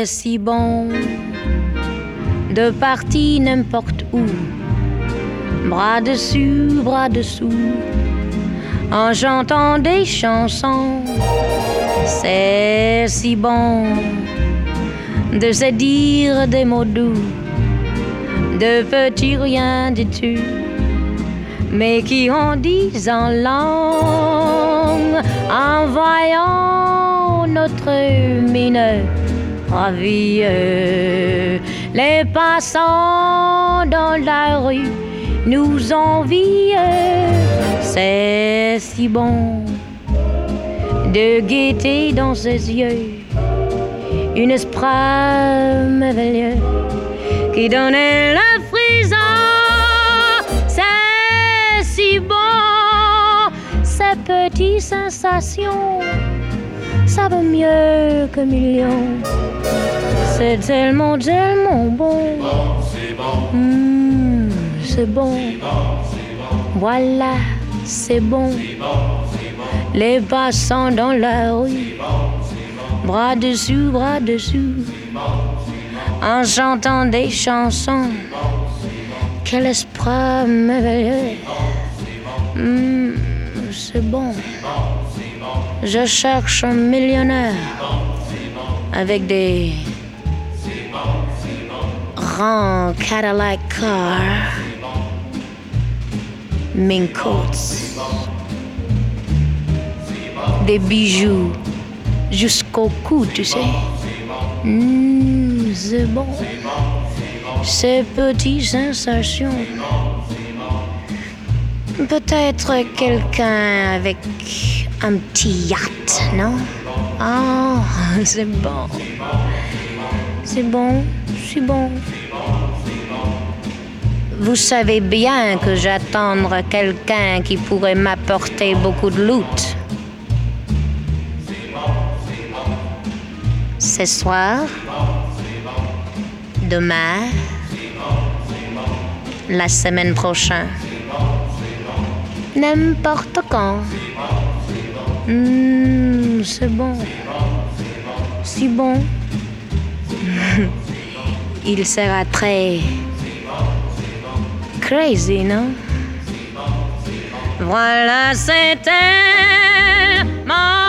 si bon de partir n'importe où, bras dessus, bras dessous, en chantant des chansons. C'est si bon de se dire des mots doux, de petits rien du tout, mais qui en disent en langue, en voyant notre mine ravie. Les passants dans la rue nous envient. C'est si bon de guetter dans ses yeux une esprit merveilleux qui donnait le frisson. C'est si bon, ces petites sensations, ça vaut mieux que millions. C'est tellement, tellement bon. C'est bon. Voilà, c'est bon. Les passants dans la rue, bras dessus, en chantant des chansons. Quel esprit merveilleux. C'est bon. Je cherche un millionnaire avec des grands Cadillac cars, mink coats, des bijoux jusqu'au cou, tu sais. C'est bon. Ces petites sensations. Peut-être quelqu'un avec un petit yacht, non? Oh, c'est bon. C'est bon, c'est bon. Vous savez bien que j'attends quelqu'un qui pourrait m'apporter beaucoup de loot. Ce soir, demain, la semaine prochaine, n'importe quand. C'est bon, si bon. Il sera très crazy, non? Voilà, c'était mon